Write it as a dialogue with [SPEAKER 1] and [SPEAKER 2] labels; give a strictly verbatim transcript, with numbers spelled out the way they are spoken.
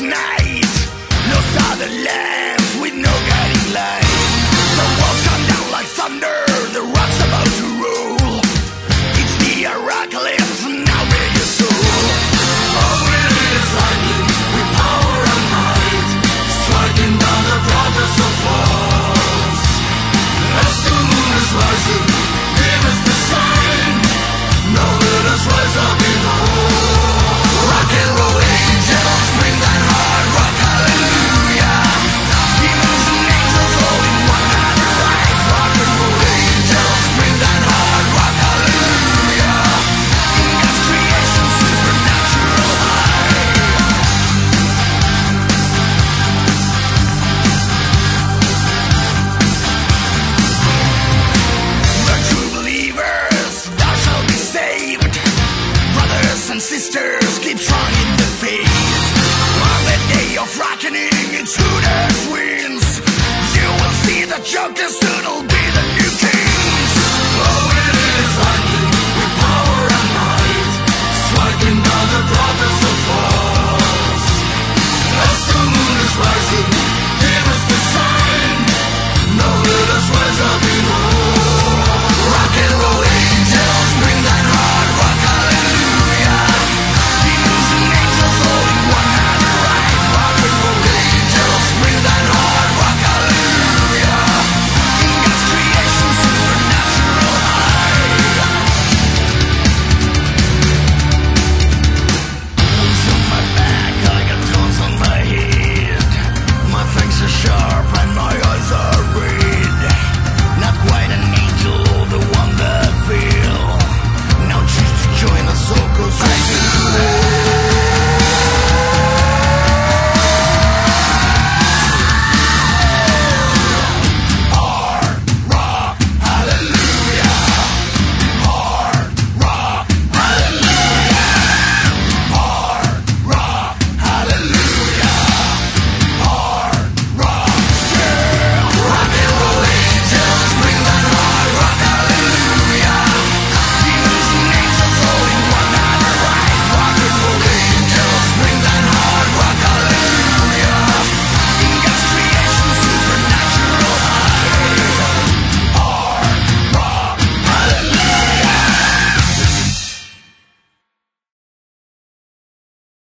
[SPEAKER 1] night. Lost are the lands with no guiding light. The walls come down like thunder, the rock's about to roll. It's the Heracles, now bear your soul. Oh, it is lightning with power and might, striking down the prophets of falls. As the moon is rising, give us the sign. Now let us rise up in all. Rock and roll angels, bring that hard rock, hallelujah. Demons and angels all in one hand right. Rock and roll angels, bring that hard rock, hallelujah. In God's creation, supernatural high. The true believers, thou shalt be saved. Brothers and sisters, keep strong in the faith. On the day of reckoning, it's who that wins. You will see the Joker soon will be